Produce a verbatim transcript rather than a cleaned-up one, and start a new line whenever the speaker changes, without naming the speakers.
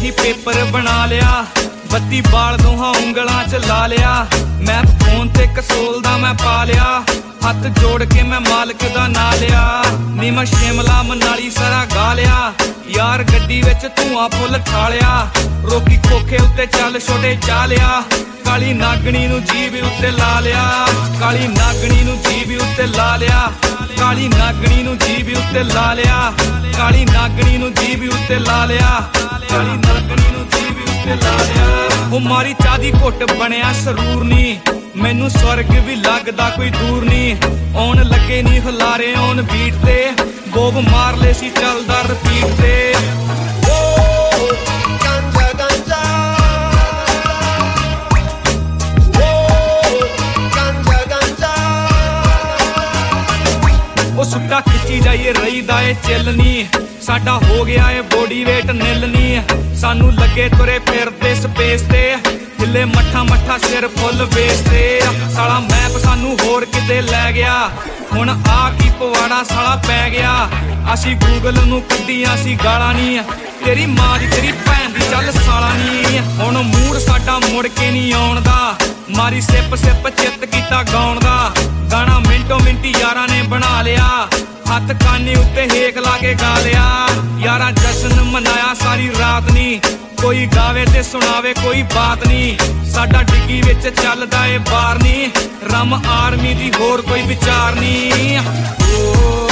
ही paper बना लिया बत्ती बाल दोहां उंगलां च ला लिया मैं फोन ते कसोल दा मैं पा लिया हथ जोड़ के मैं मालक दा ना लिया नी मैं शिमला मनाली सारा गा लिया यार गड्डी विच धुआं फुल ठा लिया रोकी खोखे उत्ते चल छोटे चा लिया काली नागणी नू जीभ उत्ते ला लिया काली नागणी नू जीभ उत्ते ला लिया काली नागणी नू जीभ उत्ते ला लिया काली नागणी नू जीभ उत्ते ला लिया काली नागणी नू जीभ उत्ते ला लिया ओ मारी चाह दी घुट बनिया सरूर नी मैनू स्वर्ग भी लगदा कोई दूर नी आउण लगे नी हुलारे ऑन बीट ते बोब मार ले सी चलदा रिपीट ते सुट्टा खिच्ची जाइए रहीदा ए चिलनी साडा हो गया है बॉडी वेट नीलनी सानू लगे तुरे फिरदे स्पेस ते हिले मट्ठा मट्ठा सिर फुल बेस ते साला मैप सानू होर किते लै गया हुण आ की पवाड़ा साला पै गया असी गूगल नू कड्डियां सी गालां नी तेरी मां दी तेरी भैन दी चल साला नी हुण मूड साडा मुड़ के नी आउण दा मारी सिप सिप चित कीता गाउण दा गाना मिंटो मिंटी यारां ने बना लिया हथ कानी उत्ते हेक ला के गा लिया यारा जश्न मनाया सारी रात नी कोई गावे ते सुनावे कोई बात नी साडा डिग्गी विच चलदा ए बार नी रम आर्मी दी होर कोई विचार नी।